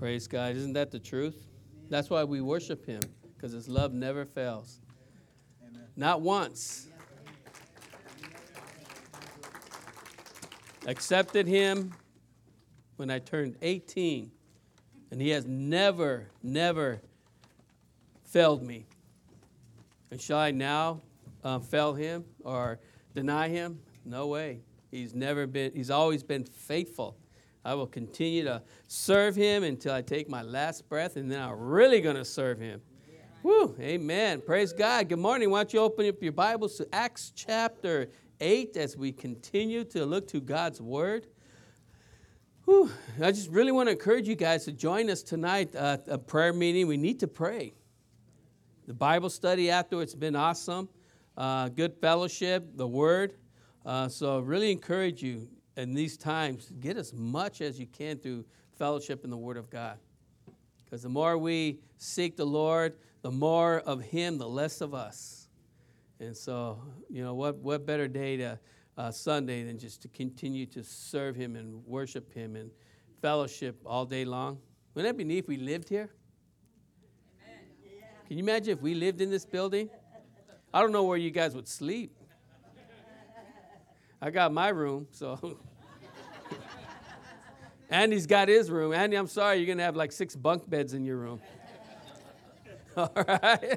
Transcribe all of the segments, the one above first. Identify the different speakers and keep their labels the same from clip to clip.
Speaker 1: Praise God. Isn't that the truth? That's why we worship him, because his love never fails. Amen. Not once. Accepted him when I turned 18, and he has never failed me. And shall I now fail him or deny him? No way. He's always been faithful. I will continue to serve him until I take my last breath, and then I'm really going to serve him. Yeah. Woo, amen. Praise God. Good morning. Why don't you open up your Bibles to Acts chapter 8 as we continue to look to God's Word. Whew. I just really want to encourage you guys to join us tonight at a prayer meeting. We need to pray. The Bible study afterwards has been awesome. Good fellowship, the Word. So really encourage you in these times, get as much as you can through fellowship in the Word of God. Because the more we seek the Lord, the more of him, the less of us. And so, what better day to Sunday than just to continue to serve him and worship him and fellowship all day long? Wouldn't that be neat if we lived here? Amen. Can you imagine if we lived in this building? I don't know where you guys would sleep. I got my room, so. Andy's got his room. Andy, I'm sorry, you're going to have like 6 bunk beds in your room. All right?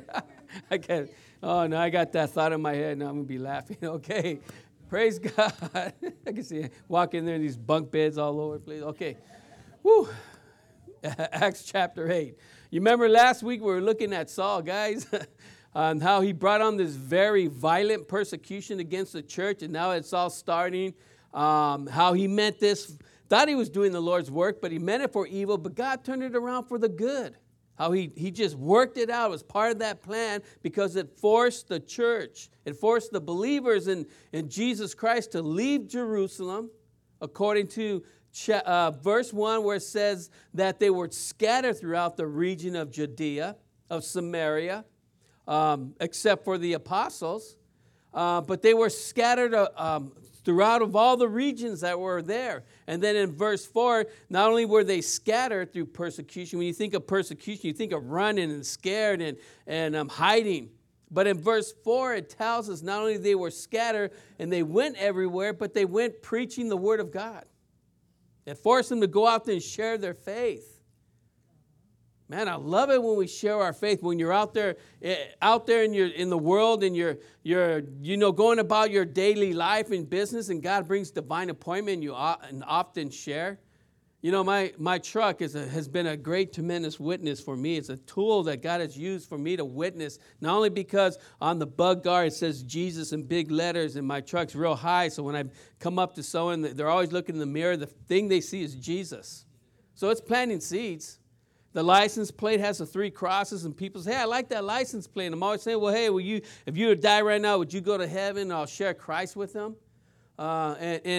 Speaker 1: I got that thought in my head. Now I'm going to be laughing. Okay. Praise God. I can see walk in there, these bunk beds all over the place. Okay. Woo. Acts chapter 8. You remember last week we were looking at Saul, guys? On how he brought on this very violent persecution against the church, and now it's all starting. How he meant this, thought he was doing the Lord's work, but he meant it for evil, but God turned it around for the good. How he just worked it out. It was part of that plan because it forced the church, it forced the believers in Jesus Christ to leave Jerusalem, according to verse 1, where it says that they were scattered throughout the region of Judea, of Samaria, except for the apostles, but they were scattered throughout of all the regions that were there. And then in verse 4, not only were they scattered through persecution, when you think of persecution, you think of running and scared and hiding. But in verse 4, it tells us not only they were scattered and they went everywhere, but they went preaching the word of God. It forced them to go out there and share their faith. Man, I love it when we share our faith. When you're out there in the world and you're going about your daily life and business, and God brings divine appointment, and often share. My truck has been a great, tremendous witness for me. It's a tool that God has used for me to witness, not only because on the bug guard it says Jesus in big letters, and my truck's real high, so when I come up to someone, they're always looking in the mirror, the thing they see is Jesus. So it's planting seeds. The license plate has the 3 crosses, and people say, hey, I like that license plate. And I'm always saying, well, hey, if you were to die right now, would you go to heaven? I'll share Christ with them. But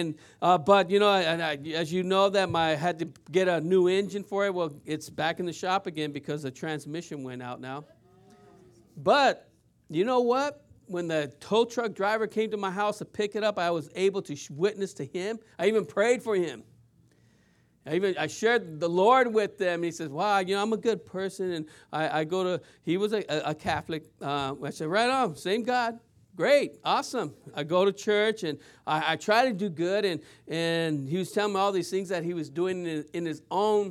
Speaker 1: as you know, that I had to get a new engine for it. Well, it's back in the shop again because the transmission went out now. But you know what? When the tow truck driver came to my house to pick it up, I was able to witness to him. I even prayed for him. I shared the Lord with them, and he says, wow, I'm a good person, and I go to, he was a Catholic. I said, right on, same God, great, awesome. I go to church, and I try to do good, and he was telling me all these things that he was doing in his own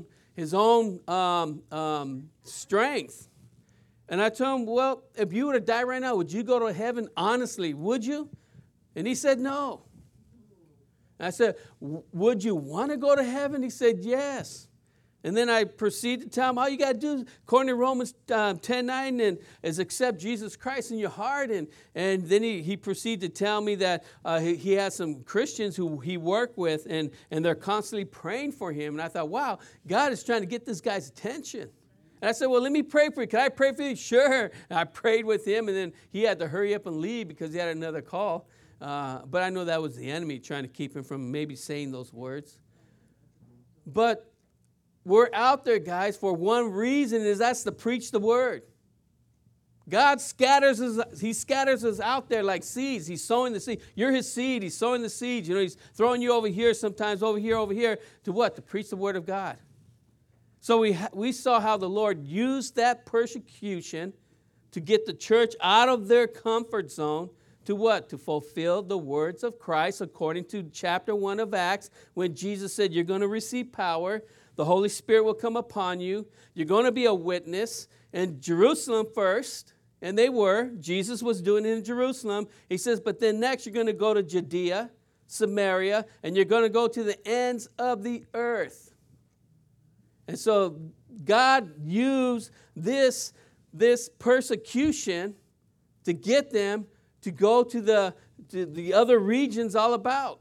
Speaker 1: strength. And I told him, well, if you were to die right now, would you go to heaven honestly, would you? And he said, no. I said, would you want to go to heaven? He said, yes. And then I proceeded to tell him, all you got to do, according to Romans 10:9, is accept Jesus Christ in your heart. And then he proceeded to tell me that he has some Christians who he worked with, and they're constantly praying for him. And I thought, wow, God is trying to get this guy's attention. And I said, well, let me pray for you. Can I pray for you? Sure. And I prayed with him, and then he had to hurry up and leave because he had another call. But I know that was the enemy trying to keep him from maybe saying those words. But we're out there, guys, for one reason, is that's to preach the word. God scatters us out there like seeds. He's sowing the seed. You're his seed. He's sowing the seeds. He's throwing you over here sometimes, over here, to what? To preach the word of God. So we saw how the Lord used that persecution to get the church out of their comfort zone to what? To fulfill the words of Christ according to chapter 1 of Acts, when Jesus said, you're going to receive power, the Holy Spirit will come upon you, you're going to be a witness in Jerusalem first, and they were. Jesus was doing it in Jerusalem. He says, but then next you're going to go to Judea, Samaria, and you're going to go to the ends of the earth. And so God used this persecution to get them to go to the other regions all about.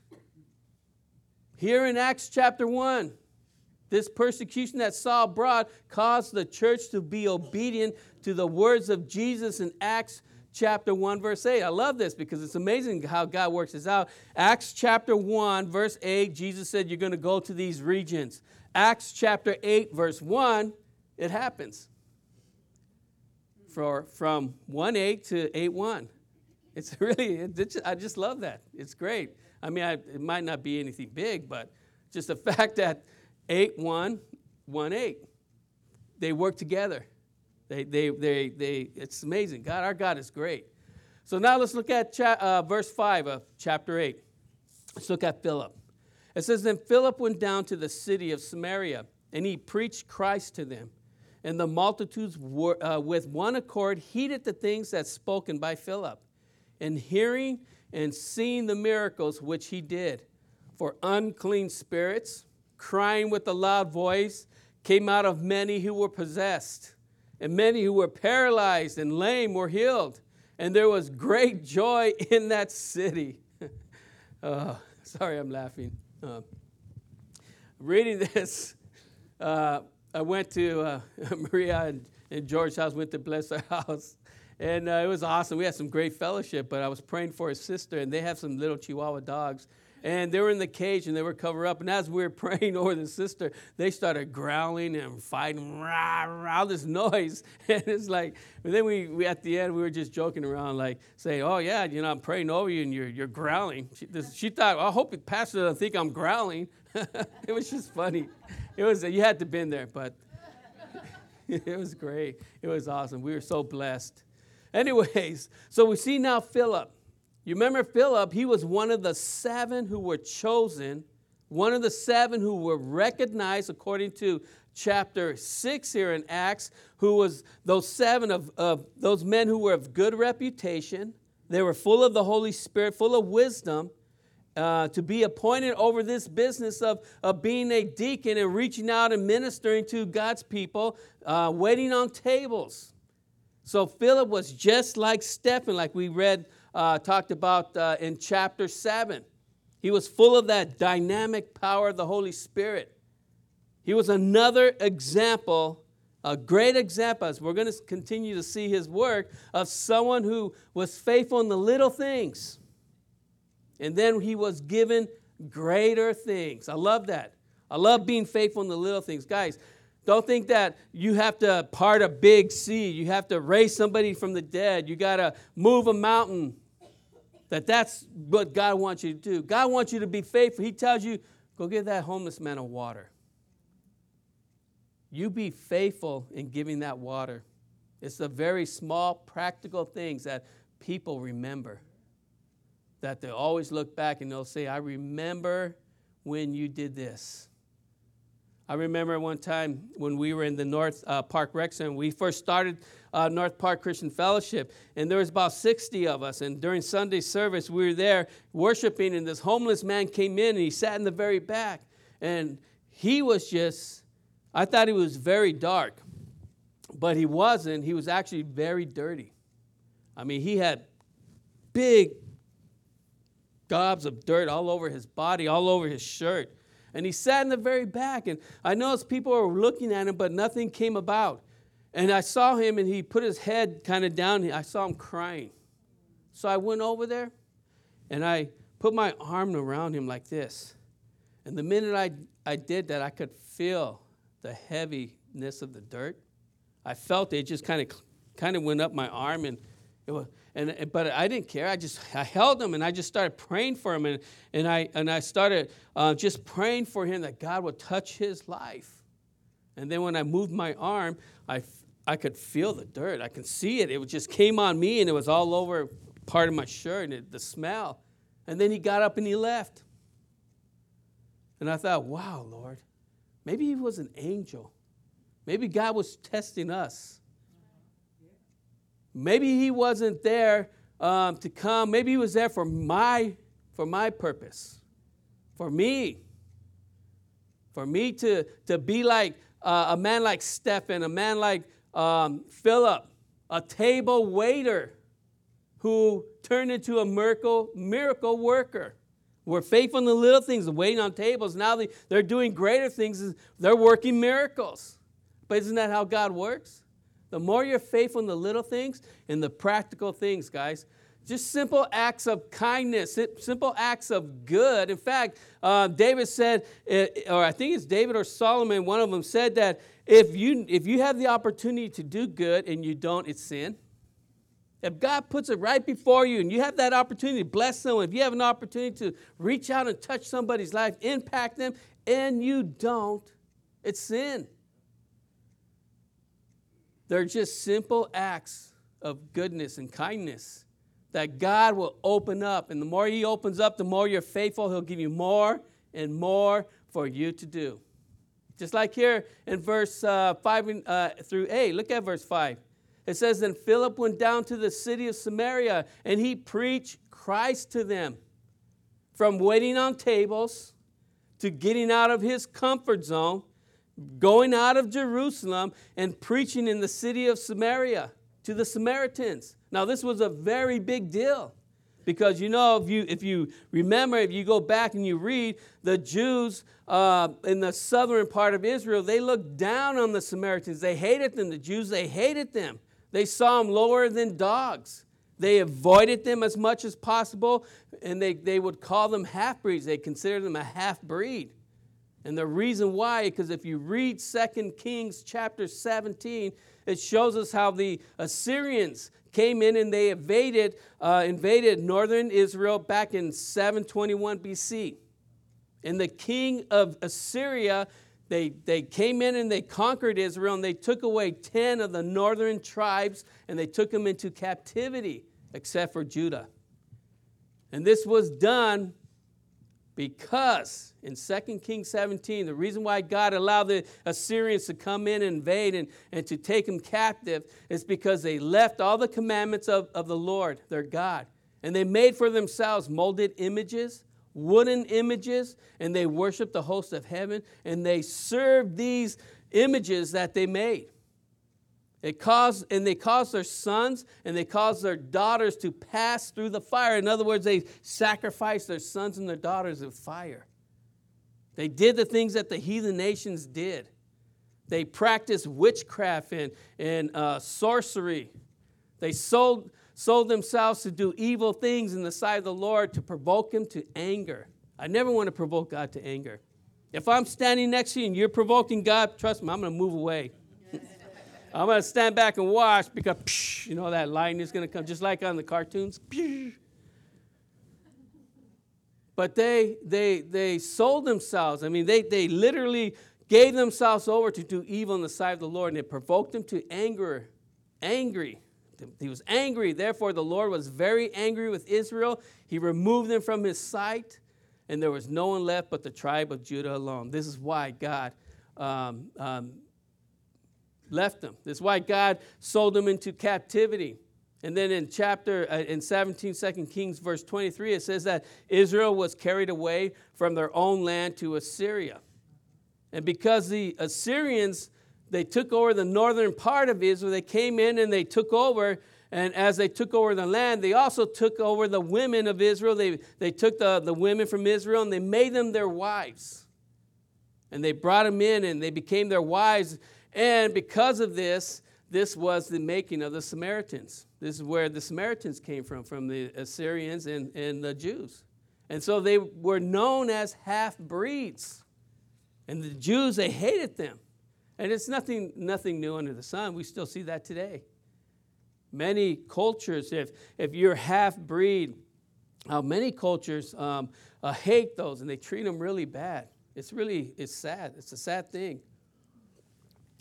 Speaker 1: Here in Acts chapter 1, this persecution that Saul brought caused the church to be obedient to the words of Jesus in Acts chapter 1, verse 8. I love this because it's amazing how God works this out. Acts chapter 1, verse 8, Jesus said you're going to go to these regions. Acts chapter 8, verse 1, it happens. From 1:8 to 8:1. It's really, I just love that. It's great. I mean, it might not be anything big, but just the fact that 8:1, 1:8, they work together. It's amazing. Our God is great. So now let's look at verse 5 of chapter 8. Let's look at Philip. It says, then Philip went down to the city of Samaria, and he preached Christ to them. And the multitudes were, with one accord heeded the things that spoken by Philip, and hearing and seeing the miracles which he did. For unclean spirits, crying with a loud voice, came out of many who were possessed, and many who were paralyzed and lame were healed. And there was great joy in that city. Sorry, I'm laughing. Reading this, I went to Maria and George's house, went to bless their house. And it was awesome. We had some great fellowship, but I was praying for his sister, and they have some little Chihuahua dogs. And they were in the cage, and they were covered up. And as we were praying over the sister, they started growling and fighting, rah, rah, all this noise. And it's like, and then we at the end, we were just joking around, like saying, oh, yeah, I'm praying over you, and you're growling. She thought, I hope the pastor doesn't think I'm growling. It was just funny. You had to been there, but it was great. It was awesome. We were so blessed. Anyways, so we see now Philip. You remember Philip, he was one of the 7 who were chosen, one of the 7 who were recognized according to chapter 6 here in Acts, who was those 7 of those men who were of good reputation. They were full of the Holy Spirit, full of wisdom, to be appointed over this business of being a deacon and reaching out and ministering to God's people, waiting on tables. So Philip was just like Stephen, like we read, talked about in chapter 7. He was full of that dynamic power of the Holy Spirit. He was another example, a great example, as we're going to continue to see his work, of someone who was faithful in the little things. And then he was given greater things. I love that. I love being faithful in the little things. Guys, don't think that you have to part a big sea. You have to raise somebody from the dead. You got to move a mountain. That's what God wants you to do. God wants you to be faithful. He tells you, go give that homeless man a water. You be faithful in giving that water. It's the very small, practical things that people remember. That they always look back and they'll say, I remember when you did this. I remember one time when we were in the North Park Rec Center, we first started North Park Christian Fellowship, and there was about 60 of us, and during Sunday service, we were there worshiping, and this homeless man came in, and he sat in the very back, and he was just, I thought he was very dark, but he wasn't. He was actually very dirty. I mean, he had big gobs of dirt all over his body, all over his shirt. And he sat in the very back, and I noticed people were looking at him, but nothing came about. And I saw him, and he put his head kind of down. I saw him crying. So I went over there, and I put my arm around him like this. And the minute I did that, I could feel the heaviness of the dirt. I felt it just kind of went up my arm, and it was. But I didn't care. I held him, and I just started praying for him, and I started just praying for him that God would touch his life. And then when I moved my arm, I could feel the dirt. I could see it. It just came on me, and it was all over part of my shirt, and the smell. And then he got up and he left. And I thought, wow, Lord, maybe he was an angel. Maybe God was testing us. Maybe he wasn't there to come. Maybe he was there for my purpose, for me to be like a man like Stephen, a man like Philip, a table waiter who turned into a miracle worker. We're faithful in the little things, waiting on tables. Now they're doing greater things. They're working miracles. But isn't that how God works? The more you're faithful in the little things and the practical things, guys, just simple acts of kindness, simple acts of good. In fact, David said, or I think it's David or Solomon, one of them said that if you have the opportunity to do good and you don't, it's sin. If God puts it right before you and you have that opportunity to bless someone, if you have an opportunity to reach out and touch somebody's life, impact them, and you don't, it's sin. They're just simple acts of goodness and kindness that God will open up. And the more he opens up, the more you're faithful, he'll give you more and more for you to do. Just like here in verse 5 through 8. Look at verse 5. It says, then Philip went down to the city of Samaria, and he preached Christ to them. From waiting on tables to getting out of his comfort zone, going out of Jerusalem and preaching in the city of Samaria to the Samaritans. Now, this was a very big deal because, if you remember, if you go back and you read, the Jews in the southern part of Israel, they looked down on the Samaritans. They hated them. The Jews, they hated them. They saw them lower than dogs. They avoided them as much as possible, and they would call them half-breeds. They considered them a half-breed. And the reason why, because if you read 2 Kings chapter 17, it shows us how the Assyrians came in and they invaded northern Israel back in 721 BC. And the king of Assyria, they came in and they conquered Israel, and they took away 10 of the northern tribes, and they took them into captivity, except for Judah. And this was done because in 2 Kings 17, the reason why God allowed the Assyrians to come in and invade and to take them captive is because they left all the commandments of the Lord, their God. And they made for themselves molded images, wooden images, and they worshiped the host of heaven, and they served these images that they made. They caused their sons and they caused their daughters to pass through the fire. In other words, they sacrificed their sons and their daughters with fire. They did the things that the heathen nations did. They practiced witchcraft and sorcery. They sold themselves to do evil things in the sight of the Lord to provoke him to anger. I never want to provoke God to anger. If I'm standing next to you and you're provoking God, trust me, I'm going to move away. I'm going to stand back and watch because, that lightning is going to come, just like on the cartoons. But they sold themselves. I mean, they literally gave themselves over to do evil in the sight of the Lord, and it provoked him to angry. He was angry. Therefore, the Lord was very angry with Israel. He removed them from his sight, and there was no one left but the tribe of Judah alone. This is why God left them. This is why God sold them into captivity. And then in 17 Kings verse 23, it says that Israel was carried away from their own land to Assyria. And because the Assyrians, they took over the northern part of Israel, they came in and they took over, and as they took over the land, they also took over the women of Israel. They took the women from Israel and they made them their wives. And they brought them in and they became their wives. And because of this was the making of the Samaritans. This is where the Samaritans came from the Assyrians and the Jews. And so they were known as half-breeds. And the Jews, they hated them. And it's nothing new under the sun. We still see that today. Many cultures, if you're half-breed, many cultures hate those and they treat them really bad. It's sad. It's a sad thing.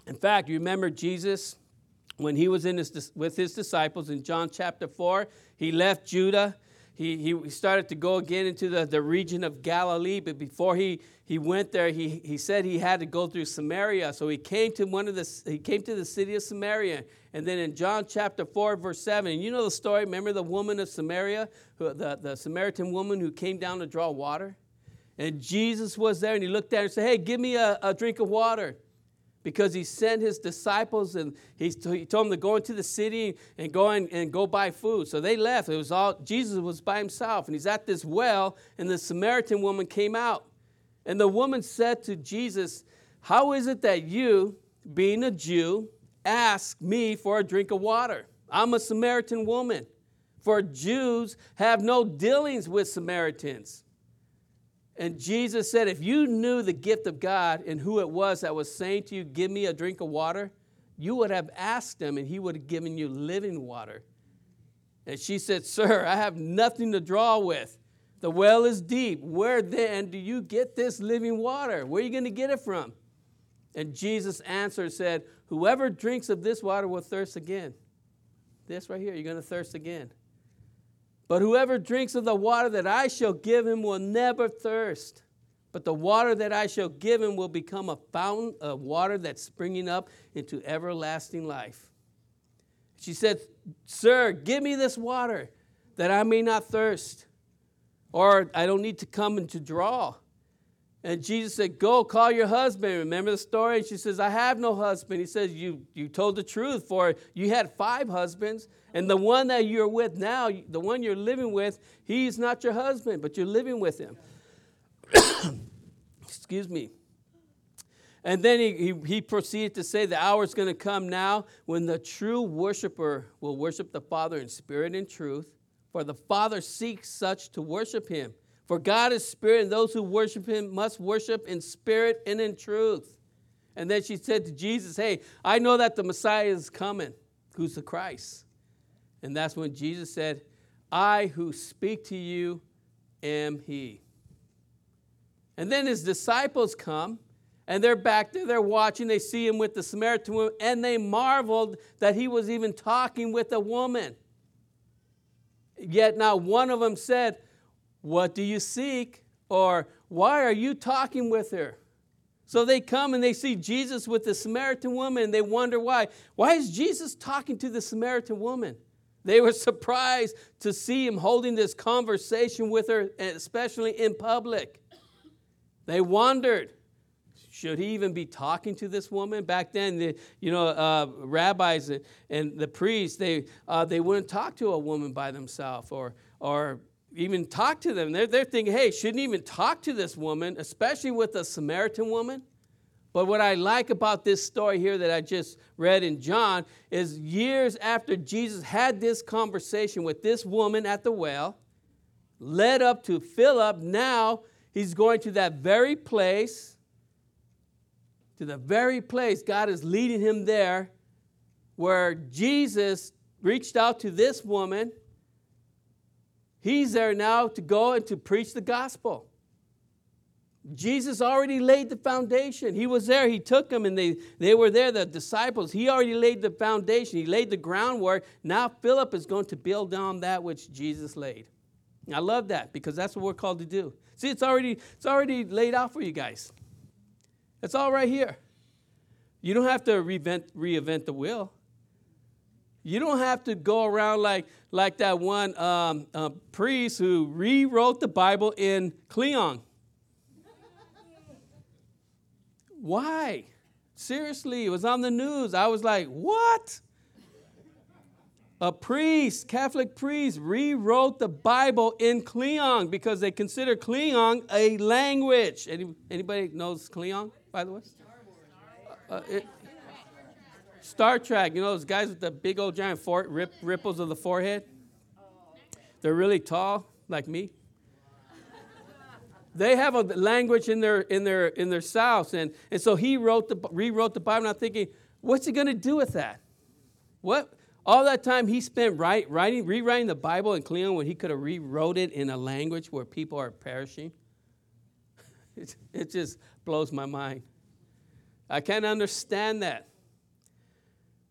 Speaker 1: In fact, you remember Jesus, when he was with his disciples in John chapter 4, he left Judah. He started to go again into the region of Galilee, but before he went there, he said he had to go through Samaria. So he came to the city of Samaria. And then in John chapter 4, verse 7, and you know the story, remember the woman of Samaria, the Samaritan woman who came down to draw water? And Jesus was there, and he looked at her and said, hey, give me a drink of water. Because he sent his disciples, and he told them to go into the city and go buy food. So they left. Jesus was by himself, and he's at this well, and the Samaritan woman came out. And the woman said to Jesus, how is it that you, being a Jew, ask me for a drink of water? I'm a Samaritan woman. For Jews have no dealings with Samaritans. And Jesus said, if you knew the gift of God and who it was that was saying to you, give me a drink of water, you would have asked him and he would have given you living water. And she said, sir, I have nothing to draw with. The well is deep. Where then do you get this living water? Where are you going to get it from? And Jesus answered and said, whoever drinks of this water will thirst again. This right here, you're going to thirst again. But whoever drinks of the water that I shall give him will never thirst. But the water that I shall give him will become a fountain of water that's springing up into everlasting life. She said, sir, give me this water that I may not thirst, or I don't need to come and to draw. And Jesus said, go call your husband. Remember the story? And she says, I have no husband. He says, you told the truth, for you had 5 husbands. And the one that you're with now, the one you're living with, he's not your husband, but you're living with him. Excuse me. And then he proceeded to say, the hour is going to come now when the true worshiper will worship the Father in spirit and truth. For the Father seeks such to worship him. For God is spirit, and those who worship him must worship in spirit and in truth. And then she said to Jesus, hey, I know that the Messiah is coming, who's the Christ. And that's when Jesus said, I who speak to you am he. And then his disciples come, and they're back there, they're watching, they see him with the Samaritan woman, and they marveled that he was even talking with a woman. Yet not one of them said, what do you seek? Or why are you talking with her? So they come and they see Jesus with the Samaritan woman, and they wonder why. Why is Jesus talking to the Samaritan woman? They were surprised to see him holding this conversation with her, especially in public. They wondered, should he even be talking to this woman? Back then, rabbis and the priests, they wouldn't talk to a woman by themselves or even talk to them. They're thinking, hey, shouldn't even talk to this woman, especially with a Samaritan woman. But what I like about this story here that I just read in John is years after Jesus had this conversation with this woman at the well, led up to Philip, now he's going to that very place, God is leading him there, where Jesus reached out to this woman. He's there now to go and to preach the gospel. Jesus already laid the foundation. He was there. He took them, and they were there, the disciples. He already laid the foundation. He laid the groundwork. Now Philip is going to build on that which Jesus laid. I love that, because that's what we're called to do. See, it's already laid out for you guys. It's all right here. You don't have to reinvent the wheel. You don't have to go around like that one priest who rewrote the Bible in Cleon. Why? Seriously, it was on the news. I was like, what? A priest, Catholic priest, rewrote the Bible in Cleon because they consider Cleon a language. Anybody knows Cleon, by the way? Star Trek, those guys with the big old giant ripples of the forehead? They're really tall, like me. They have a language in their south, and so he rewrote the Bible. And I'm thinking, what's he going to do with that? What all that time he spent rewriting the Bible in Cleon when he could have rewrote it in a language where people are perishing? It just blows my mind. I can't understand that.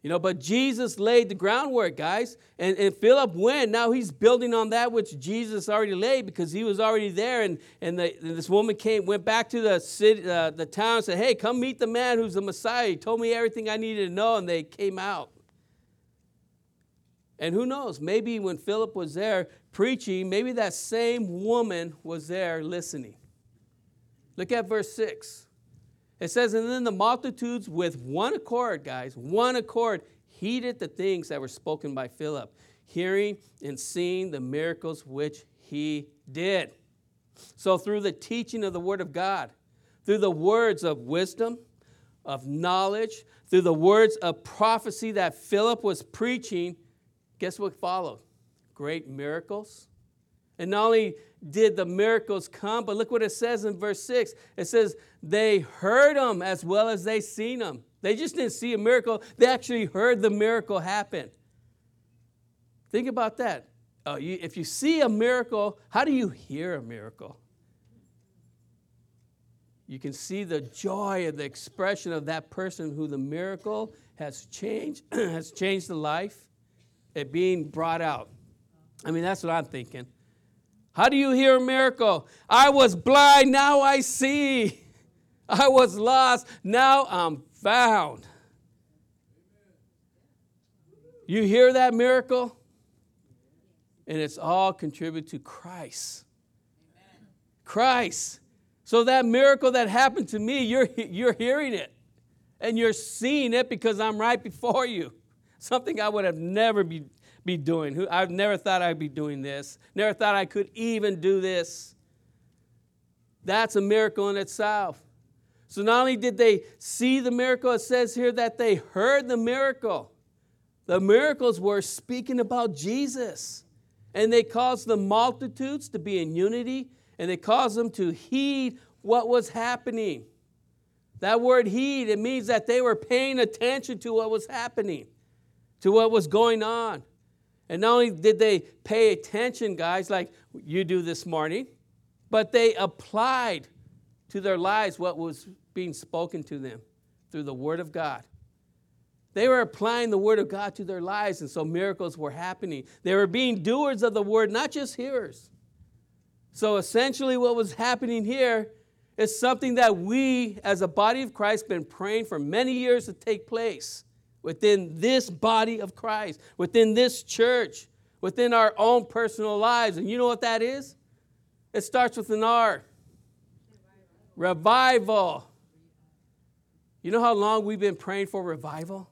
Speaker 1: But Jesus laid the groundwork, guys. And Philip went. Now he's building on that which Jesus already laid because he was already there. And this woman went back to the city, the town and said, hey, come meet the man who's the Messiah. He told me everything I needed to know, and they came out. And who knows, maybe when Philip was there preaching, maybe that same woman was there listening. Look at verse 6. It says, and then the multitudes with one accord, guys, one accord, heeded the things that were spoken by Philip, hearing and seeing the miracles which he did. So through the teaching of the word of God, through the words of wisdom, of knowledge, through the words of prophecy that Philip was preaching, guess what followed? Great miracles. And not only did the miracles come, but look what it says in verse 6. It says, they heard them as well as they seen them. They just didn't see a miracle. They actually heard the miracle happen. Think about that. If you see a miracle, how do you hear a miracle? You can see the joy and the expression of that person who the miracle has changed, has changed the life, it being brought out. I mean, that's what I'm thinking. How do you hear a miracle? I was blind, now I see. I was lost, now I'm found. You hear that miracle? And it's all contributed to Christ. Christ. So that miracle that happened to me, you're hearing it. And you're seeing it because I'm right before you. Something I would have never be doing. I've never thought I'd be doing this. Never thought I could even do this. That's a miracle in itself. So not only did they see the miracle, it says here that they heard the miracle. The miracles were speaking about Jesus. And they caused the multitudes to be in unity, and they caused them to heed what was happening. That word heed, it means that they were paying attention to what was happening, to what was going on. And not only did they pay attention, guys, like you do this morning, but they applied to their lives what was being spoken to them through the Word of God. They were applying the Word of God to their lives, and so miracles were happening. They were being doers of the Word, not just hearers. So essentially what was happening here is something that we, as a body of Christ, been praying for many years to take place within this body of Christ, within this church, within our own personal lives. And you know what that is? It starts with an R. Revival. You know how long we've been praying for revival?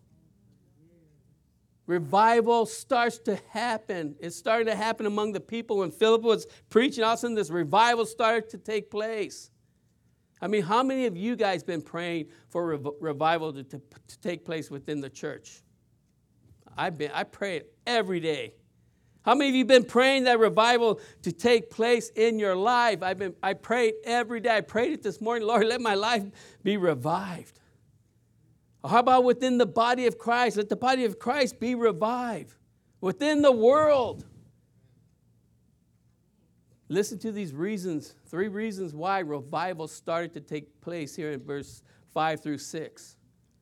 Speaker 1: Revival starts to happen. It's starting to happen among the people. When Philip was preaching, all of a sudden this revival started to take place. I mean, how many of you guys been praying for revival to take place within the church? I pray it every day. How many of you been praying that revival to take place in your life? I prayed every day. I prayed it this morning. Lord, let my life be revived. Or how about within the body of Christ? Let the body of Christ be revived. Within the world. Listen to these reasons, 3 reasons why revival started to take place here in verse 5 through 6.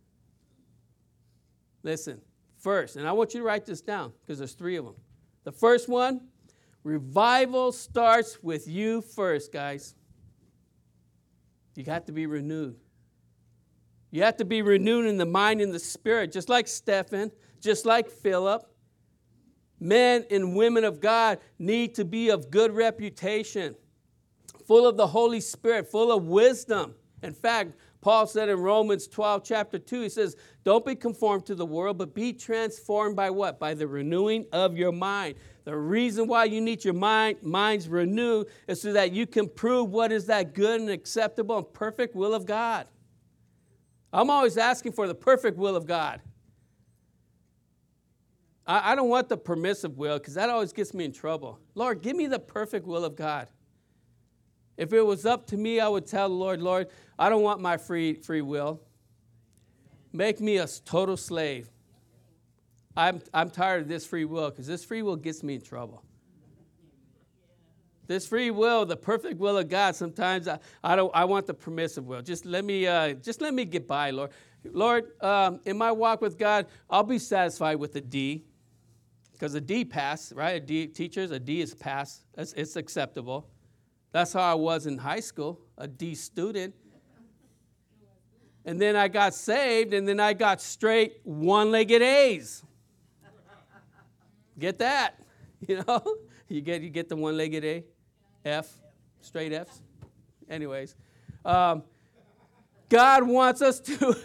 Speaker 1: Listen, first, and I want you to write this down because there's 3 of them. The first one, revival starts with you first, guys. You got to be renewed. You have to be renewed in the mind and the spirit, just like Stephen, just like Philip. Men and women of God need to be of good reputation, full of the Holy Spirit, full of wisdom. In fact, Paul said in Romans 12, chapter 2, he says, don't be conformed to the world, but be transformed by what? By the renewing of your mind. The reason why you need your minds renewed is so that you can prove what is that good and acceptable and perfect will of God. I'm always asking for the perfect will of God. I don't want the permissive will because that always gets me in trouble. Lord, give me the perfect will of God. If it was up to me, I would tell the Lord, Lord, I don't want my free will. Make me a total slave. I'm tired of this free will because this free will gets me in trouble. This free will, the perfect will of God, sometimes I want the permissive will. Just let me get by, Lord. Lord, in my walk with God, I'll be satisfied with a D. Because a D pass, right? A D, teachers, a D is pass. It's acceptable. That's how I was in high school, a D student. And then I got saved, and then I got straight one-legged A's. Get that? You know? You get the one-legged A, F, straight Fs. Anyways, God wants us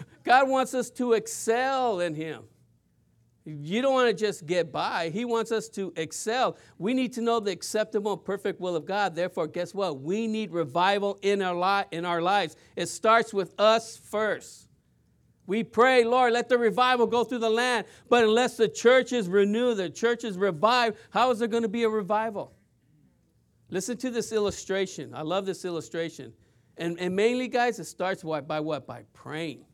Speaker 1: to excel in Him. You don't want to just get by. He wants us to excel. We need to know the acceptable and perfect will of God. Therefore, guess what? We need revival in our lives. It starts with us first. We pray, Lord, let the revival go through the land. But unless the church is renewed, the church is revived, how is there going to be a revival? Listen to this illustration. I love this illustration. And mainly, guys, it starts by what? By praying.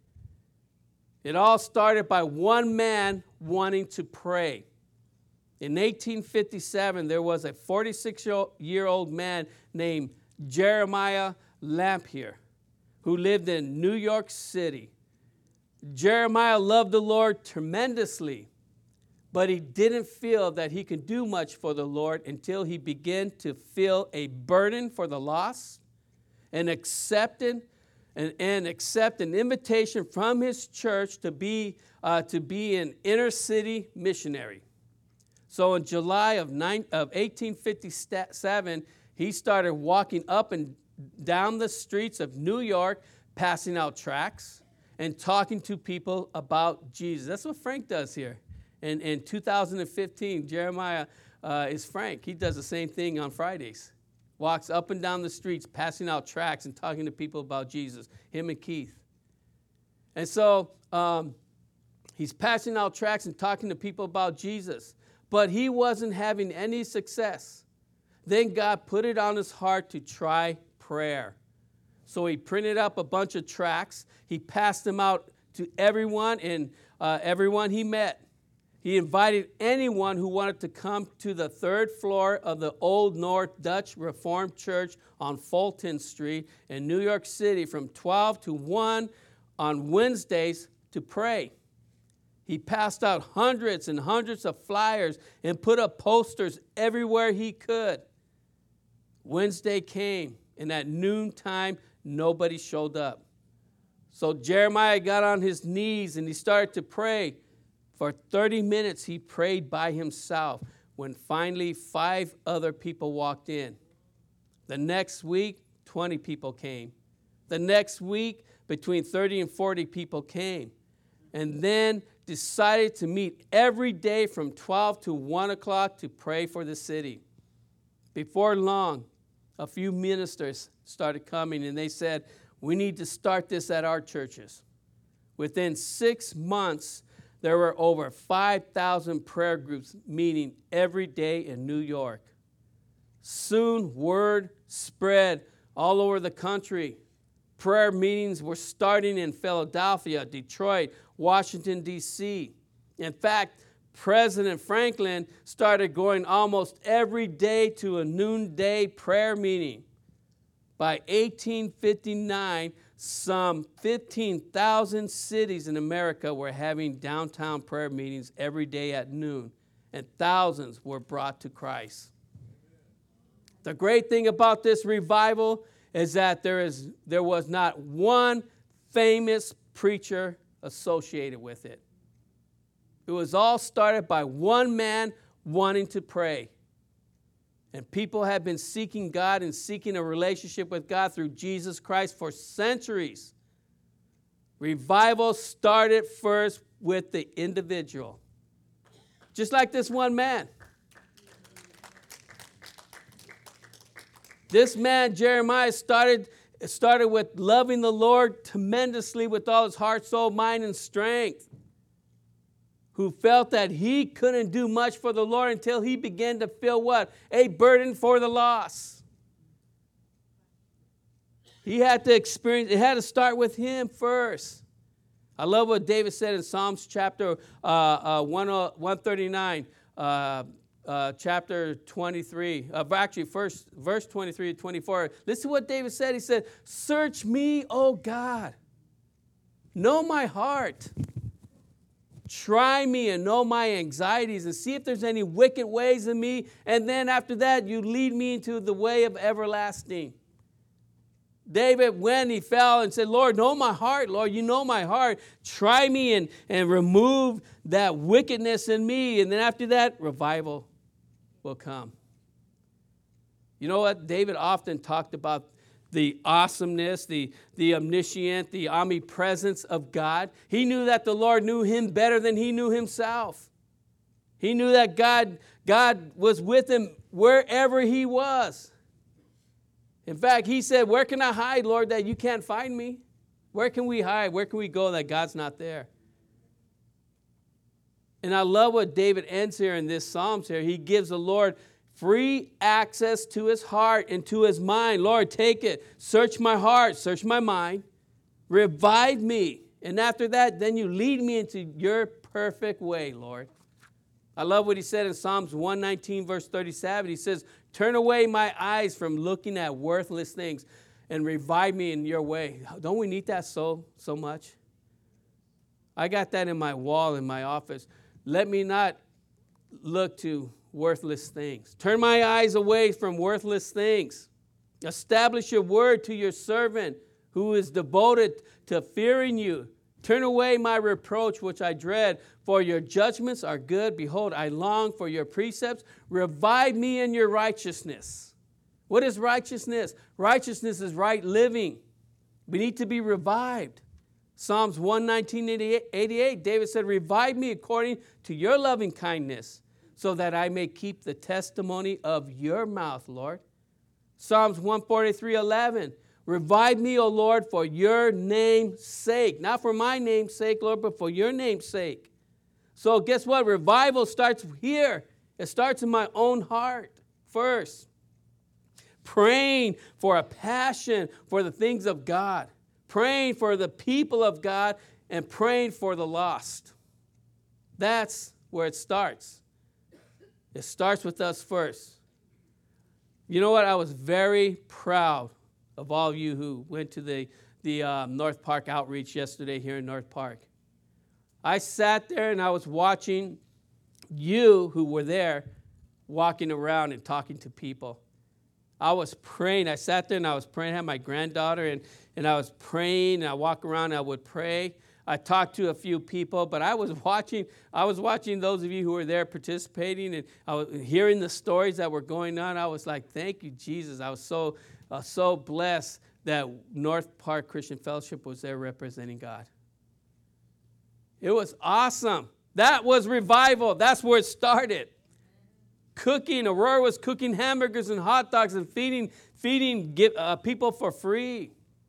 Speaker 1: It all started by one man wanting to pray. In 1857, there was a 46-year-old man named Jeremiah Lampier who lived in New York City. Jeremiah loved the Lord tremendously, but he didn't feel that he could do much for the Lord until he began to feel a burden for the lost and accept an invitation from his church to be an inner city missionary. So in July of 1857, he started walking up and down the streets of New York, passing out tracts and talking to people about Jesus. That's what Frank does here. In 2015, Jeremiah is Frank. He does the same thing on Fridays. Walks up and down the streets, passing out tracts and talking to people about Jesus, him and Keith. And so he's passing out tracts and talking to people about Jesus, but he wasn't having any success. Then God put it on his heart to try prayer. So he printed up a bunch of tracts. He passed them out to everyone and everyone he met. He invited anyone who wanted to come to the third floor of the Old North Dutch Reformed Church on Fulton Street in New York City from 12 to 1 on Wednesdays to pray. He passed out hundreds and hundreds of flyers and put up posters everywhere he could. Wednesday came, and at noontime, nobody showed up. So Jeremiah got on his knees and he started to pray. For 30 minutes, he prayed by himself when finally 5 other people walked in. The next week, 20 people came. The next week, between 30 and 40 people came. And then decided to meet every day from 12 to 1 o'clock to pray for the city. Before long, a few ministers started coming and they said, we need to start this at our churches. Within 6 months, there were over 5,000 prayer groups meeting every day in New York. Soon, word spread all over the country. Prayer meetings were starting in Philadelphia, Detroit, Washington, D.C. In fact, President Franklin started going almost every day to a noonday prayer meeting. By 1859, some 15,000 cities in America were having downtown prayer meetings every day at noon, and thousands were brought to Christ. The great thing about this revival is that there was not one famous preacher associated with it. It was all started by one man wanting to pray. And people have been seeking God and seeking a relationship with God through Jesus Christ for centuries. Revival started first with the individual. Just like this one man. This man, Jeremiah, started with loving the Lord tremendously with all his heart, soul, mind, and strength. Who felt that he couldn't do much for the Lord until he began to feel what? A burden for the lost. He had to experience, it had to start with him first. I love what David said in Psalms chapter 139, chapter 23, actually first verse 23 to 24. Listen to what David said. He said, search me, O God. Know my heart. Try me and know my anxieties and see if there's any wicked ways in me. And then after that, you lead me into the way of everlasting. David, when he fell and said, Lord, know my heart. Lord, you know my heart. Try me and remove that wickedness in me. And then after that, revival will come. You know what? David often talked about the awesomeness, the omniscient, the omnipresence of God. He knew that the Lord knew him better than he knew himself. He knew that God was with him wherever he was. In fact, he said, where can I hide, Lord, that you can't find me? Where can we hide? Where can we go that God's not there? And I love what David ends here in this Psalms here. He gives the Lord free access to his heart and to his mind. Lord, take it. Search my heart. Search my mind. Revive me. And after that, then you lead me into your perfect way, Lord. I love what he said in Psalms 119, verse 37. He says, turn away my eyes from looking at worthless things and revive me in your way. Don't we need that so much? I got that in my wall in my office. Let me not look to worthless things. Turn my eyes away from worthless things. Establish your word to your servant who is devoted to fearing you. Turn away my reproach which I dread, for your judgments are good. Behold, I long for your precepts. Revive me in your righteousness. What is righteousness? Righteousness is right living. We need to be revived. Psalms 119:88, David said, revive me according to your loving kindness, so that I may keep the testimony of your mouth, Lord. Psalms 143:11, revive me, O Lord, for your name's sake. Not for my name's sake, Lord, but for your name's sake. So guess what? Revival starts here. It starts in my own heart first. Praying for a passion for the things of God. Praying for the people of God and praying for the lost. That's where it starts. It starts with us first. You know what? I was very proud of all of you who went to the North Park outreach yesterday here in North Park. I sat there and I was watching you who were there walking around and talking to people. I was praying. I sat there and I was praying. I had my granddaughter and I was praying and I walk around and I would pray. I talked to a few people, but I was watching those of you who were there participating, and I was hearing the stories that were going on. I was like, thank you, Jesus. I was so blessed that North Park Christian Fellowship was there representing God. It was awesome. That was revival. That's where it started. Cooking. Aurora was cooking hamburgers and hot dogs and feeding people for free.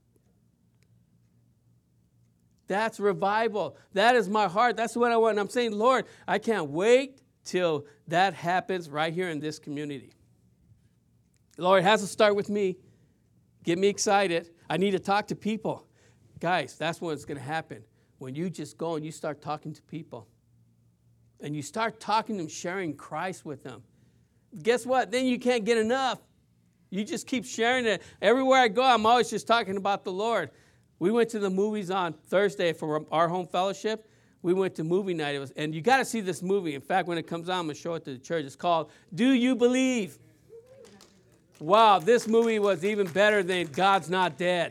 Speaker 1: That's revival. That is my heart. That's what I want. And I'm saying, Lord, I can't wait till that happens right here in this community. Lord, it has to start with me. Get me excited. I need to talk to people. Guys, that's when it's going to happen. When you just go and you start talking to people. And you start talking to them, sharing Christ with them. Guess what? Then you can't get enough. You just keep sharing it. Everywhere I go, I'm always just talking about the Lord. We went to the movies on Thursday for our home fellowship. We went to movie night. And you got to see this movie. In fact, when it comes out, I'm going to show it to the church. It's called Do You Believe? Wow, this movie was even better than God's Not Dead.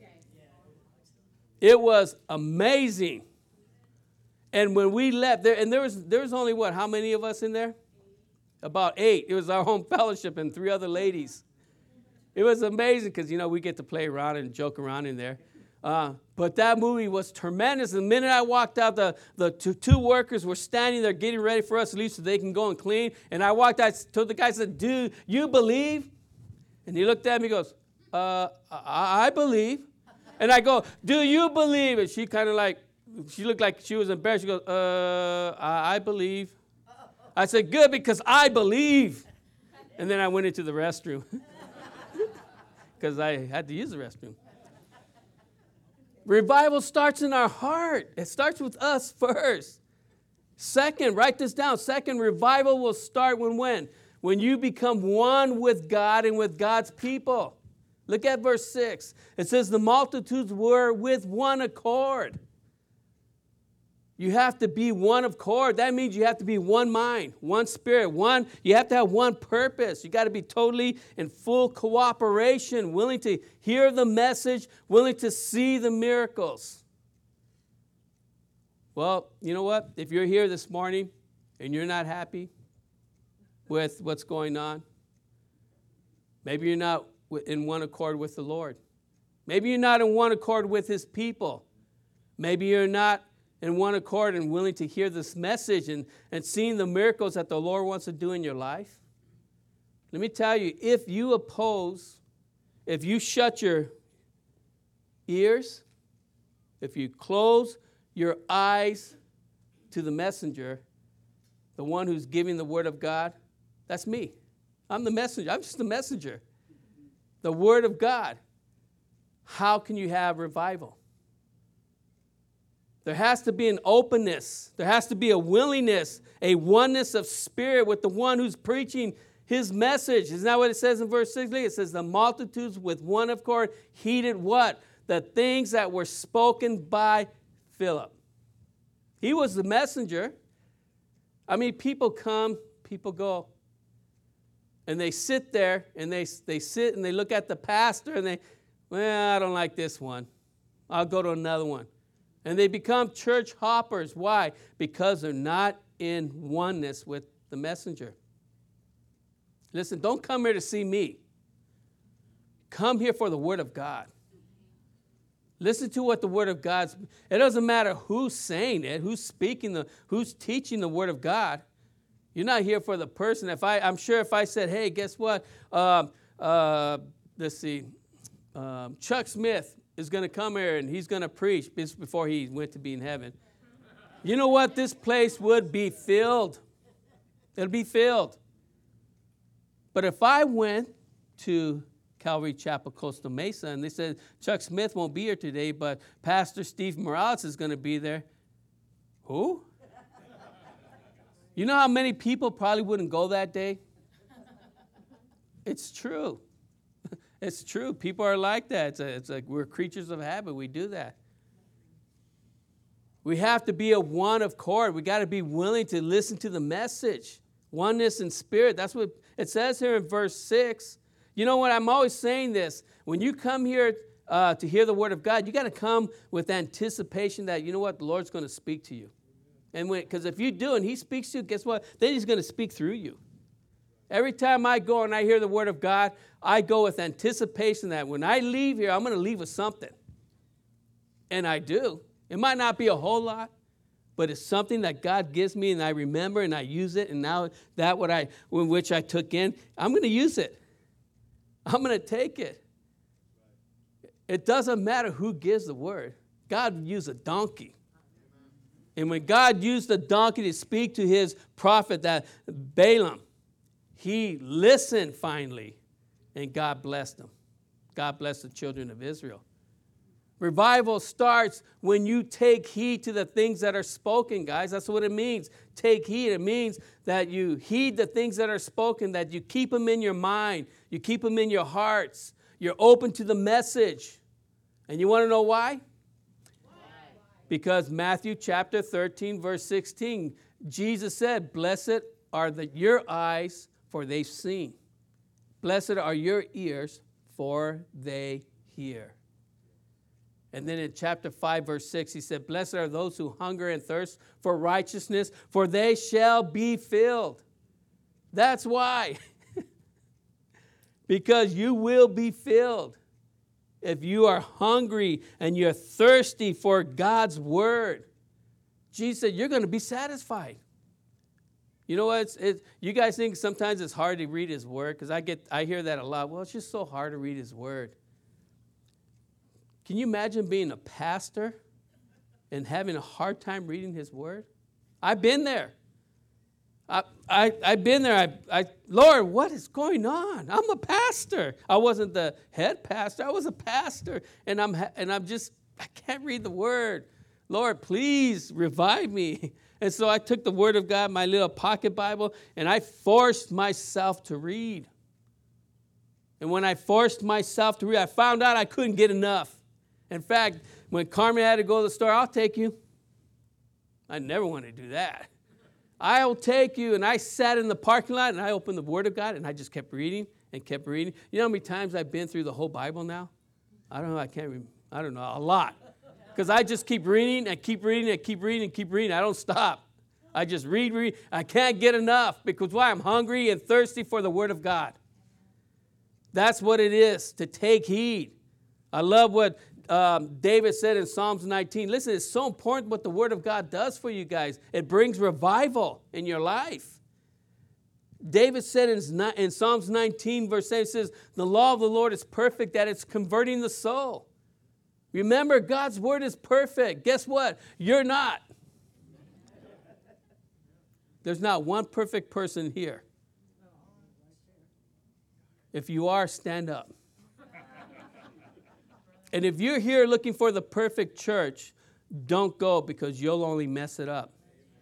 Speaker 1: It was amazing. And when we left there, and there was only what, how many of us in there? About 8. It was our home fellowship and 3 other ladies. It was amazing because, we get to play around and joke around in there. But that movie was tremendous. The minute I walked out, the two workers were standing there getting ready for us to leave so they can go and clean. And I walked out, told the guy, I said, do you believe? And he looked at me and goes, I believe. And I go, do you believe? And she kind of she looked like she was embarrassed. She goes, I believe. I said, good, because I believe. And then I went into the restroom because I had to use the restroom. Revival starts in our heart. It starts with us first. Second, write this down. Second, revival will start when? When you become one with God and with God's people. Look at verse 6. It says, the multitudes were with one accord. You have to be one accord. That means you have to be one mind, one spirit, one. You have to have one purpose. You got to be totally in full cooperation, willing to hear the message, willing to see the miracles. Well, you know what? If you're here this morning and you're not happy with what's going on, maybe you're not in one accord with the Lord. Maybe you're not in one accord with His people. Maybe you're not in one accord and willing to hear this message and seeing the miracles that the Lord wants to do in your life. Let me tell you, if you oppose, if you shut your ears, if you close your eyes to the messenger, the one who's giving the word of God, that's me. I'm the messenger. I'm just the messenger. The word of God. How can you have revival? There has to be an openness. There has to be a willingness, a oneness of spirit with the one who's preaching his message. Isn't that what it says in verse 16? It says, the multitudes with one accord heeded what? The things that were spoken by Philip. He was the messenger. I mean, people come, people go. And they sit there, and they sit and they look at the pastor, and they, well, I don't like this one. I'll go to another one. And they become church hoppers. Why? Because they're not in oneness with the messenger. Listen, don't come here to see me. Come here for the word of God. Listen to what the word of God's. It doesn't matter who's saying it, who's speaking, who's teaching the word of God. You're not here for the person. I'm sure if I said, hey, guess what? Let's see. Chuck Smith is going to come here and he's going to preach before he went to be in heaven. You know what? This place would be filled. It'll be filled. But if I went to Calvary Chapel, Costa Mesa, and they said, Chuck Smith won't be here today, but Pastor Steve Morales is going to be there. Who? You know how many people probably wouldn't go that day? It's true. It's true. People are like that. It's like we're creatures of habit. We do that. We have to be a one accord. We got to be willing to listen to the message. Oneness in spirit. That's what it says here in verse 6. You know what? I'm always saying this. When you come here to hear the word of God, you got to come with anticipation that, you know what, the Lord's going to speak to you. And because if you do and He speaks to you, guess what? Then He's going to speak through you. Every time I go and I hear the word of God, I go with anticipation that when I leave here, I'm going to leave with something. And I do. It might not be a whole lot, but it's something that God gives me and I remember and I use it. And now that which I took in, I'm going to use it. I'm going to take it. It doesn't matter who gives the word. God used a donkey. And when God used the donkey to speak to His prophet, that Balaam, he listened finally, and God blessed him. God blessed the children of Israel. Revival starts when you take heed to the things that are spoken, guys. That's what it means. Take heed. It means that you heed the things that are spoken, that you keep them in your mind. You keep them in your hearts. You're open to the message. And you want to know why? Because Matthew chapter 13, verse 16, Jesus said, blessed are your eyes, for they've seen. Blessed are your ears, for they hear. And then in chapter 5, verse 6, He said, blessed are those who hunger and thirst for righteousness, for they shall be filled. That's why. Because you will be filled. If you are hungry and you're thirsty for God's word, Jesus said, you're going to be satisfied. You know what? You guys think sometimes it's hard to read His word? Because I hear that a lot. Well, it's just so hard to read His word. Can you imagine being a pastor and having a hard time reading His word? I've been there. I've been there. Lord, what is going on? I'm a pastor. I wasn't the head pastor. I was a pastor, and I can't read the word. Lord, please revive me. And so I took the word of God, my little pocket Bible, and I forced myself to read. And when I forced myself to read, I found out I couldn't get enough. In fact, when Carmen had to go to the store, I'll take you. I never want to do that. I'll take you. And I sat in the parking lot and I opened the Word of God and I just kept reading and kept reading. You know how many times I've been through the whole Bible now? I don't know. I don't know. A lot. Because I just keep reading and keep reading and keep reading and keep reading. I don't stop. I just read. I can't get enough because why? I'm hungry and thirsty for the Word of God. That's what it is, to take heed. I love what David said in Psalms 19. Listen, it's so important what the Word of God does for you guys. It brings revival in your life. David said in Psalms 19, verse 8, it says, the law of the Lord is perfect, that it's converting the soul. Remember, God's Word is perfect. Guess what? You're not. There's not one perfect person here. If you are, stand up. And if you're here looking for the perfect church, don't go because you'll only mess it up.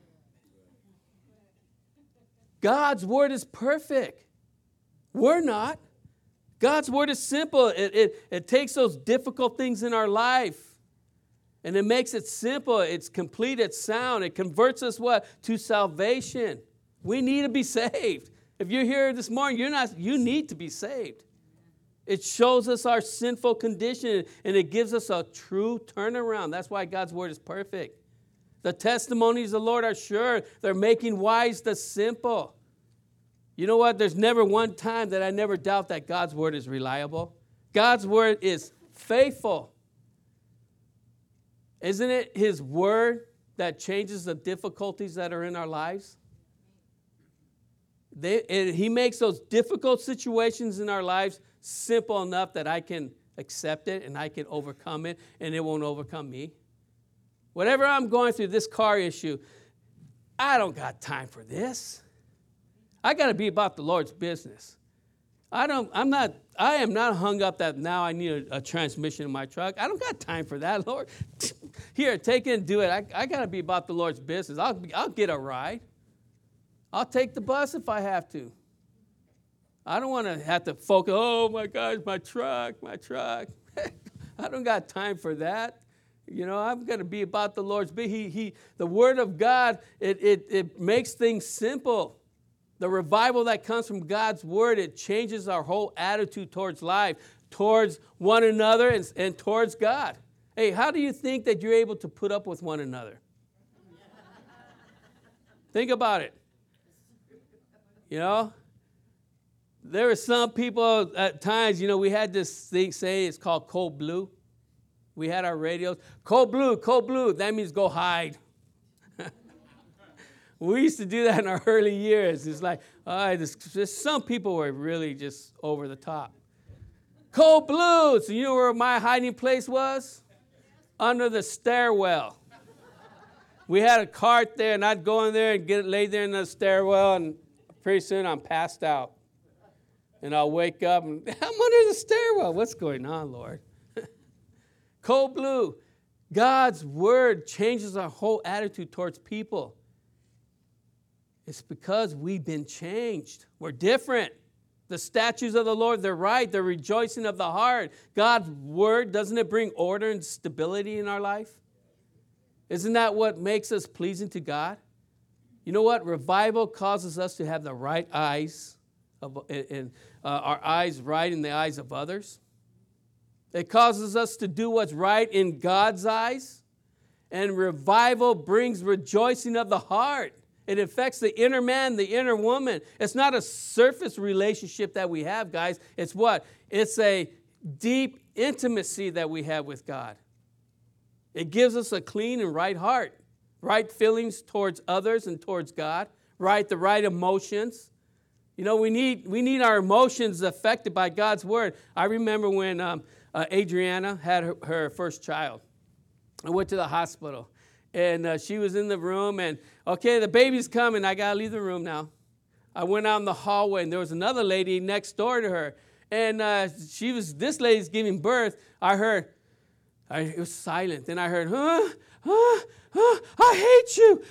Speaker 1: God's Word is perfect. We're not. God's Word is simple. It takes those difficult things in our life and it makes it simple. It's complete. It's sound. It converts us what? To salvation. We need to be saved. If you're here this morning, you need to be saved. It shows us our sinful condition and it gives us a true turnaround. That's why God's Word is perfect. The testimonies of the Lord are sure. They're making wise the simple. You know what? There's never one time that I never doubt that God's Word is reliable. God's Word is faithful. Isn't it His Word that changes the difficulties that are in our lives? He makes those difficult situations in our lives simple enough that I can accept it and I can overcome it and it won't overcome me. Whatever I'm going through, this car issue, I don't got time for this. I got to be about the Lord's business. I am not hung up that now I need a transmission in my truck. I don't got time for that, Lord. Here, take it and do it. I got to be about the Lord's business. I'll get a ride. I'll take the bus if I have to. I don't want to have to focus, oh my gosh, my truck. I don't got time for that. You know, I'm going to be about the Lord's business. The Word of God, it makes things simple. The revival that comes from God's Word, it changes our whole attitude towards life, towards one another, and towards God. Hey, how do you think that you're able to put up with one another? Think about it. You know, there are some people at times, you know, we had this thing say it's called Code Blue. We had our radios. Code Blue, that means go hide. We used to do that in our early years. It's like, some people were really just over the top. Code Blue, so you know where my hiding place was? Under the stairwell. We had a cart there, and I'd go in there and get laid there in the stairwell, and pretty soon I'm passed out. And I'll wake up, and I'm under the stairwell. What's going on, Lord? Code Blue. God's Word changes our whole attitude towards people. It's because we've been changed. We're different. The statutes of the Lord, they're right. They're rejoicing of the heart. God's Word, doesn't it bring order and stability in our life? Isn't that what makes us pleasing to God? You know what? Revival causes us to have the right eyes, our eyes right in the eyes of others. It causes us to do what's right in God's eyes. And revival brings rejoicing of the heart. It affects the inner man, the inner woman. It's not a surface relationship that we have, guys. It's what? It's a deep intimacy that we have with God. It gives us a clean and right heart, right feelings towards others and towards God, the right emotions. You know, we need our emotions affected by God's Word. I remember when Adriana had her first child. I went to the hospital. And she was in the room, and okay, the baby's coming. I got to leave the room now. I went out in the hallway, and there was another lady next door to her. And this lady's giving birth. It was silent. Then I heard, I hate you.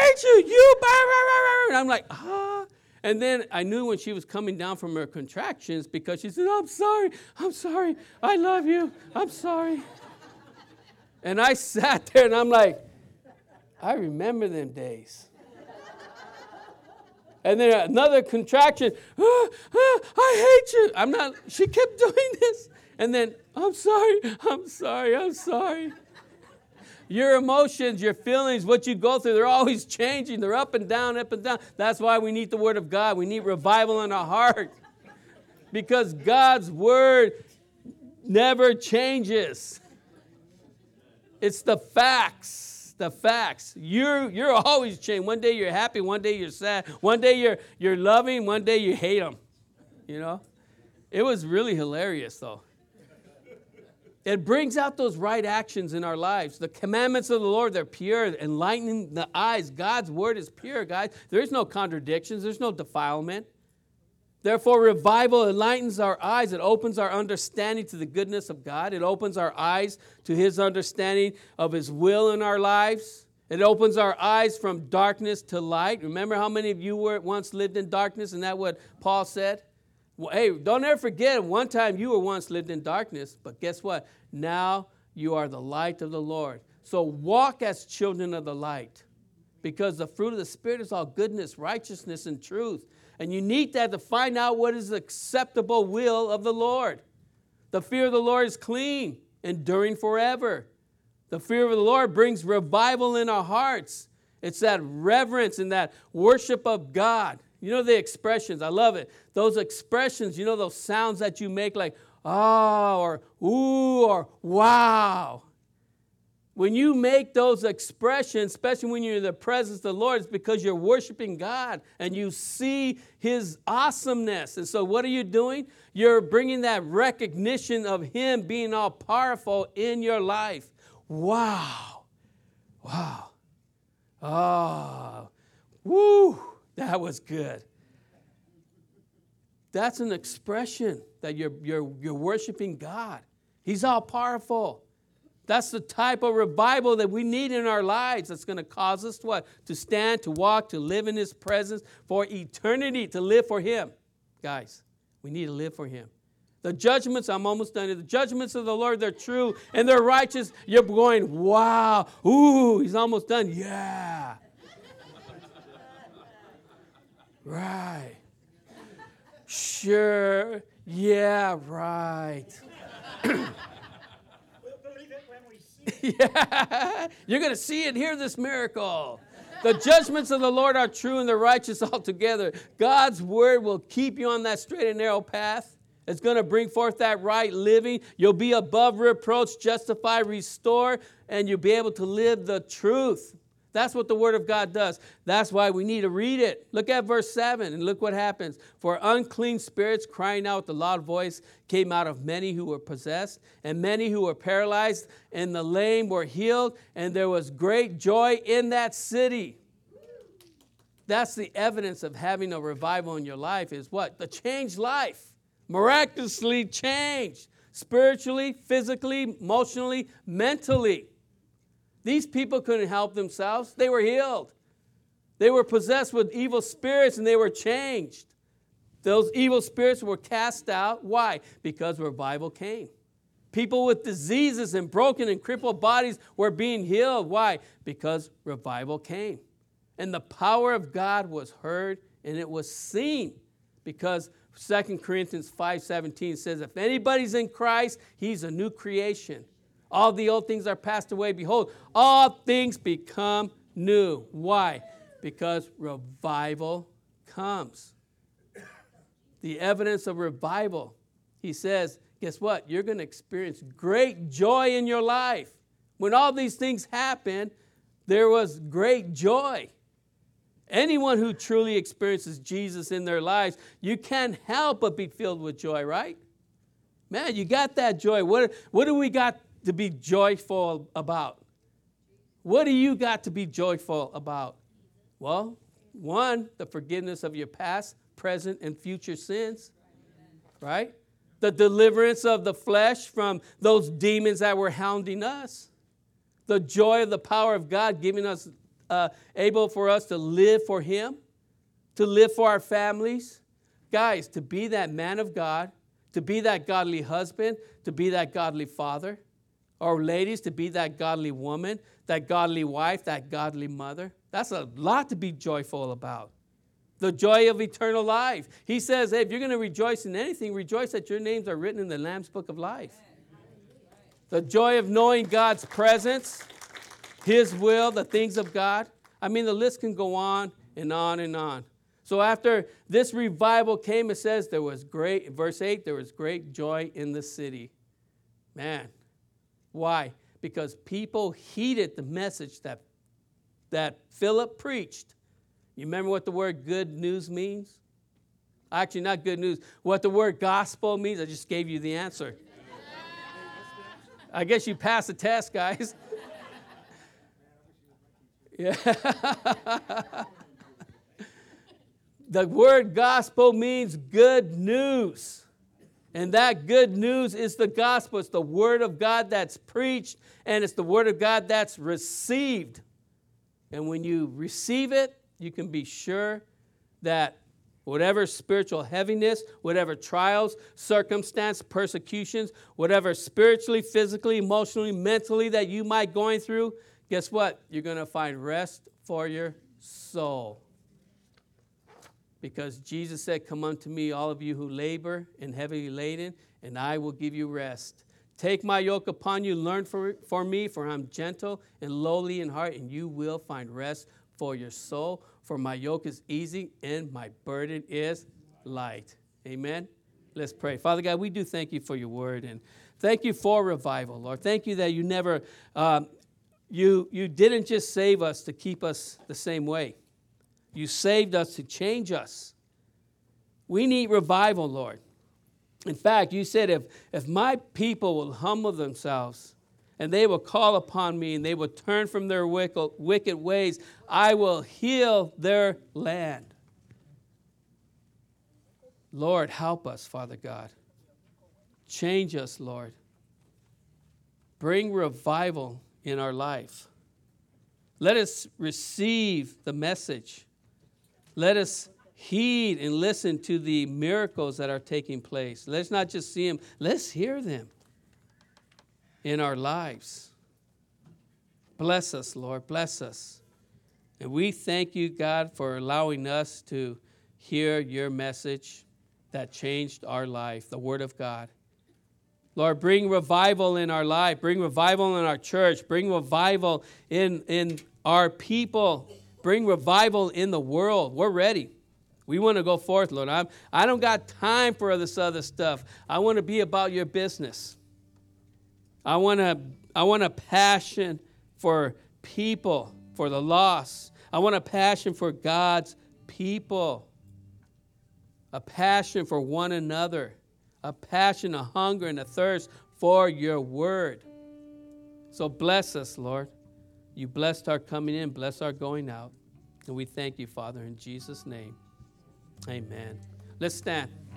Speaker 1: And I'm like, And then I knew when she was coming down from her contractions because she said, I'm sorry. I love you. I'm sorry. And I sat there, and I'm like, I remember them days. And then another contraction. I hate you. She kept doing this. And then, I'm sorry. Your emotions, your feelings, what you go through, they're always changing. They're up and down, up and down. That's why we need the Word of God. We need revival in our heart. Because God's Word never changes. It's the facts. The facts. You're always changing. One day you're happy, one day you're sad. One day you're loving, one day you hate them. You know? It was really hilarious though. It brings out those right actions in our lives. The commandments of the Lord, they're pure, enlightening the eyes. God's word is pure, guys. There's no contradictions. There's no defilement. Therefore, revival enlightens our eyes. It opens our understanding to the goodness of God. It opens our eyes to His understanding of His will in our lives. It opens our eyes from darkness to light. Remember how many of you once lived in darkness? Isn't that what Paul said? Well, hey, don't ever forget, one time you were once lived in darkness, but guess what? Now you are the light of the Lord. So walk as children of the light, because the fruit of the Spirit is all goodness, righteousness, and truth. And you need that to find out what is the acceptable will of the Lord. The fear of the Lord is clean, enduring forever. The fear of the Lord brings revival in our hearts. It's that reverence and that worship of God. You know the expressions, I love it. Those expressions, you know those sounds that you make like, oh, or ooh, or wow. When you make those expressions, especially when you're in the presence of the Lord, it's because you're worshiping God and you see His awesomeness. And so what are you doing? You're bringing that recognition of Him being all powerful in your life. Wow. Wow. Oh, woo, that was good. That's an expression that you're worshiping God. He's all powerful. That's the type of revival that we need in our lives. That's going to cause us to what? To stand, to walk, to live in His presence for eternity, to live for Him. Guys, we need to live for Him. The judgments, I'm almost done. The judgments of the Lord, they're true and they're righteous. You're going, wow, ooh, He's almost done. Yeah. Right. Sure. Yeah, right. Yeah, you're going to see and hear this miracle. The judgments of the Lord are true and they're righteous altogether. God's word will keep you on that straight and narrow path. It's going to bring forth that right living. You'll be above reproach, justify, restore, and you'll be able to live the truth. That's what the Word of God does. That's why we need to read it. Look at verse 7 and look what happens. For unclean spirits crying out with a loud voice came out of many who were possessed, and many who were paralyzed, and the lame were healed, and there was great joy in that city. That's the evidence of having a revival in your life is what? The changed life. Miraculously changed. Spiritually, physically, emotionally, mentally. These people couldn't help themselves. They were healed. They were possessed with evil spirits and they were changed. Those evil spirits were cast out. Why? Because revival came. People with diseases and broken and crippled bodies were being healed. Why? Because revival came. And the power of God was heard and it was seen. Because 2 Corinthians 5:17 says, if anybody's in Christ, he's a new creation. All the old things are passed away. Behold, all things become new. Why? Because revival comes. The evidence of revival. He says, guess what? You're going to experience great joy in your life. When all these things happened, there was great joy. Anyone who truly experiences Jesus in their lives, you can't help but be filled with joy, right? Man, you got that joy. What do we got to be joyful about? What do you got to be joyful about? Well, one, the forgiveness of your past, present, and future sins, right? The deliverance of the flesh from those demons that were hounding us. The joy of the power of God giving us, able for us to live for Him, to live for our families. Guys, to be that man of God, to be that godly husband, to be that godly father. Or ladies, to be that godly woman, that godly wife, that godly mother. That's a lot to be joyful about. The joy of eternal life. He says, hey, if you're going to rejoice in anything, rejoice that your names are written in the Lamb's Book of Life. The joy of knowing God's presence, His will, the things of God. I mean, the list can go on and on and on. So after this revival came, it says there was great, verse 8, there was great joy in the city. Man, why? Because people heeded the message that Philip preached. You remember what the word good news means? Actually, not good news. What the word gospel means? I just gave you the answer. I guess you passed the test, guys. Yeah. The word gospel means good news. And that good news is the gospel. It's the word of God that's preached, and it's the word of God that's received. And when you receive it, you can be sure that whatever spiritual heaviness, whatever trials, circumstance, persecutions, whatever spiritually, physically, emotionally, mentally that you might going through, guess what? You're going to find rest for your soul. Because Jesus said, come unto me, all of you who labor and heavily laden, and I will give you rest. Take my yoke upon you, learn for me, for I'm gentle and lowly in heart, and you will find rest for your soul. For my yoke is easy and my burden is light. Amen? Let's pray. Father God, we do thank you for your word, and thank you for revival, Lord. Thank you that you never, you didn't just save us to keep us the same way. You saved us to change us. We need revival, Lord. In fact, you said if my people will humble themselves and they will call upon me and they will turn from their wicked ways, I will heal their land. Lord, help us, Father God. Change us, Lord. Bring revival in our life. Let us receive the message. Let us heed and listen to the miracles that are taking place. Let's not just see them. Let's hear them in our lives. Bless us, Lord. Bless us. And we thank you, God, for allowing us to hear your message that changed our life, the Word of God. Lord, bring revival in our life. Bring revival in our church. Bring revival in our people. Bring revival in the world. We're ready. We want to go forth, Lord. I don't got time for this other stuff. I want to be about your business. I want a passion for people, for the lost. I want a passion for God's people. A passion for one another. A passion, a hunger, and a thirst for your word. So bless us, Lord. You blessed our coming in, bless our going out. And we thank you, Father, in Jesus' name. Amen. Let's stand.